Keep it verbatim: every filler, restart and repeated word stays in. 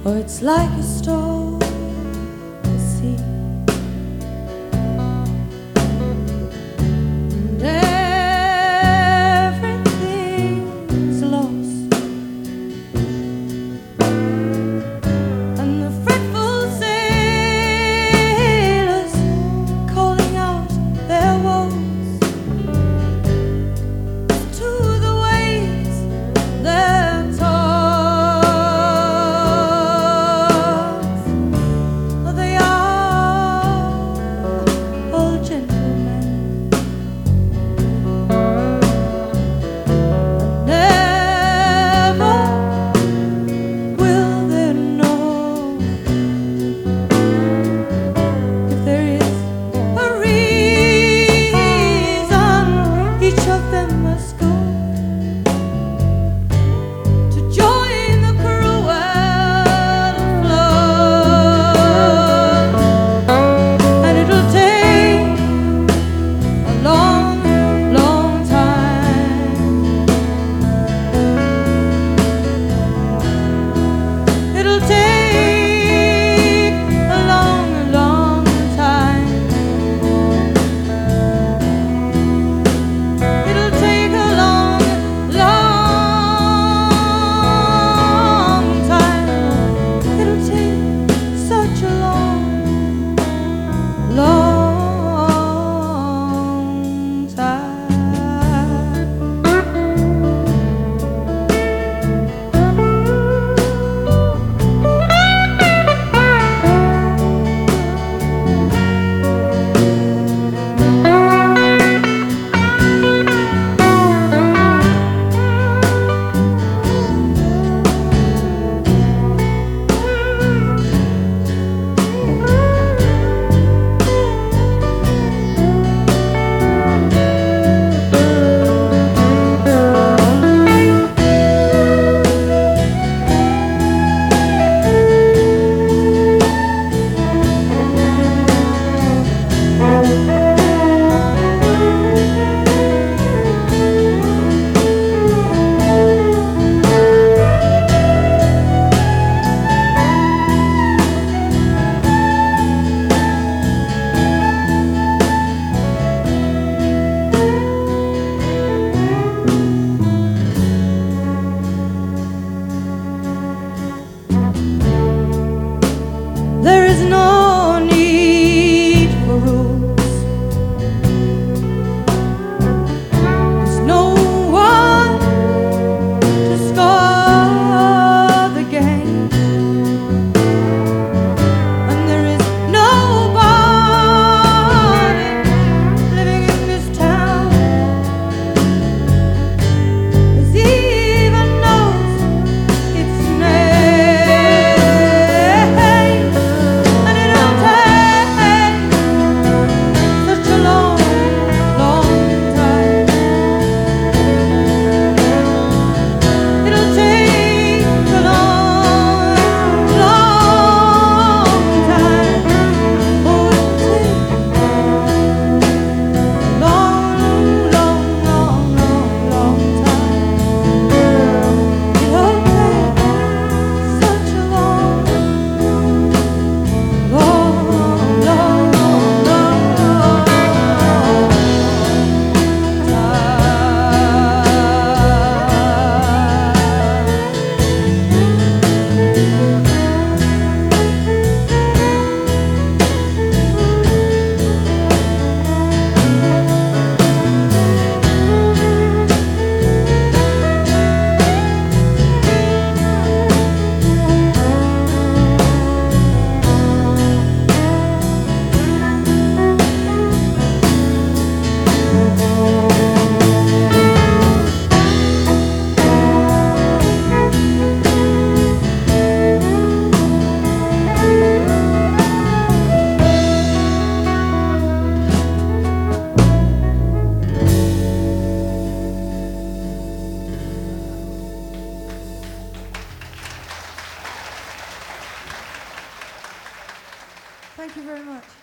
Oh, it's like a storm at sea. And everything's lost, and the fretful sailors calling out their woes to the waves, their talks. They are all gentlemen. Never will they know if there is a reason each of them must go to join the cruel flood. And it'll take a long, long time. It'll take a long, long time. It'll take a long, long time. It'll take such a long, long time. There is no need for rules. There's no one to score the game, and there is nobody living in this town who even knows its name. And it'll take such a long, long time. It'll take a long, long time. Oh, it'll take a long, long, long, long, long time. It'll take such a long, long, long, long, long Thank you very much.